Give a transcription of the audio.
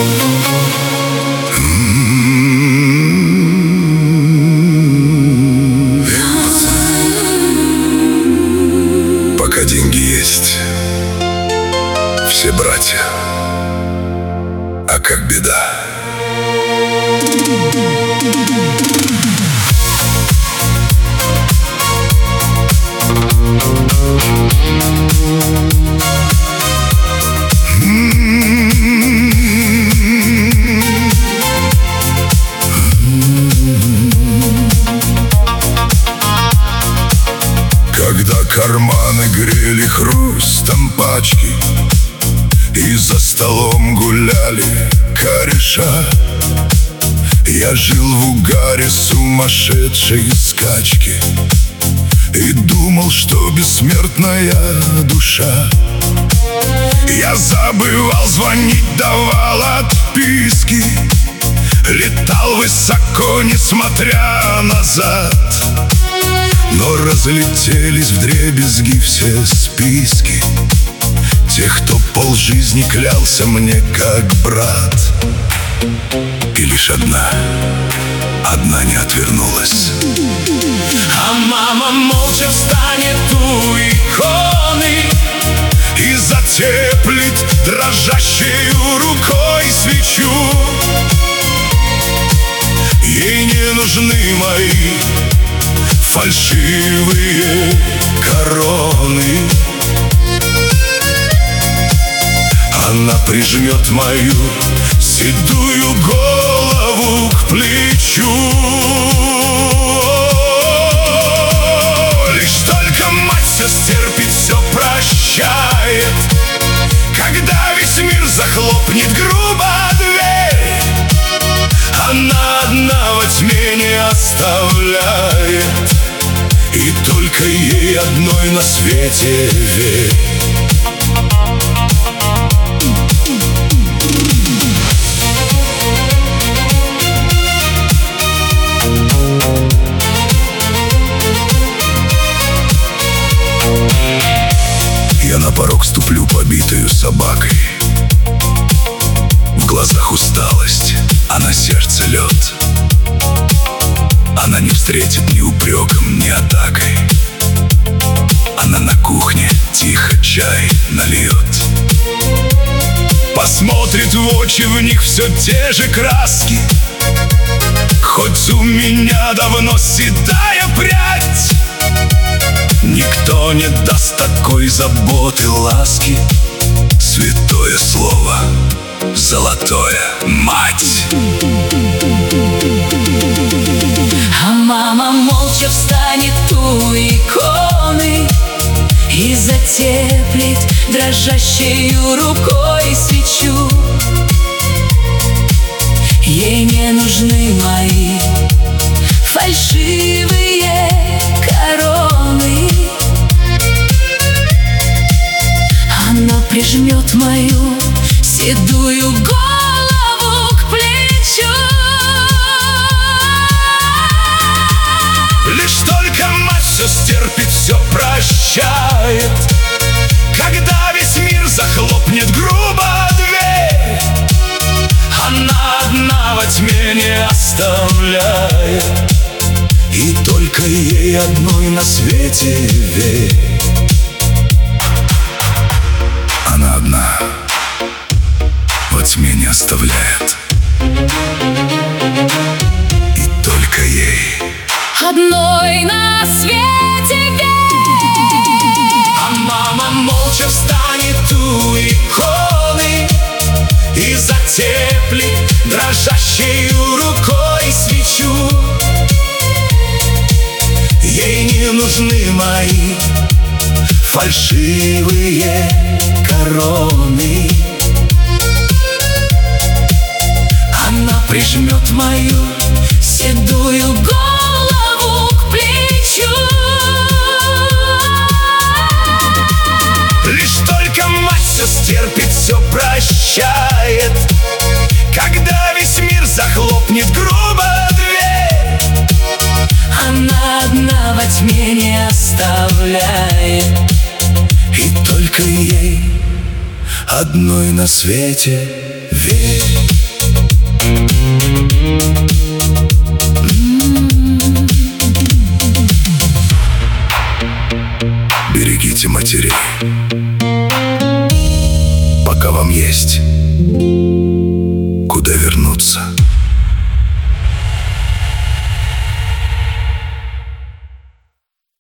Пока деньги есть, все братья. А как беда? Когда карманы грели хрустом пачки и за столом гуляли кореша, я жил в угаре сумасшедшей скачки и думал, что бессмертная душа. Я забывал звонить, давал отписки, летал высоко, несмотря назад. Но разлетелись вдребезги все списки тех, кто полжизни клялся мне как брат. И лишь одна не отвернулась. А мама молча встанет у иконы и затеплит дрожащею рукой свечу. Ей не нужны мои фальшивые короны. Она прижмет мою седую голову к плечу. Лишь только мать все стерпит, все прощает. Когда весь мир захлопнет грубо дверь, она одна во тьме не оставляет. И только ей одной на свете верь. Я на порог ступлю побитою собакой. В глазах усталость, а на сердце лед. Она не встретит ни упреком, ни атакой. Она на кухне тихо чай нальет. Посмотрит в очи, в них все те же краски. Хоть у меня давно седая прядь, никто не даст такой заботы, ласки. Святое слово, золотое, мать. А мама молча встанет у иконы и затеплит дрожащею рукой свечу. Ей не нужны мои фальшивые короны. Она прижмет мою седую голову к плечу. Лишь только мать все стерпит, все прощает. Когда весь мир захлопнет грубо дверь, она одна во тьме не оставляет. И только ей одной на свете верь. Она одна во тьме не оставляет. И только ей одной на свете верь. А мама молча встанет у иконы и затеплит дрожащею рукой свечу. Ей не нужны мои фальшивые короны. Она прижмет мою седую голову к плечу. Лишь только мать все стерпит, все прощает. Когда весь мир захлопнет грубо дверь, она одна во тьме не оставляет. И только ей одной на свете верь. Берегите матерей, пока вам есть куда вернуться.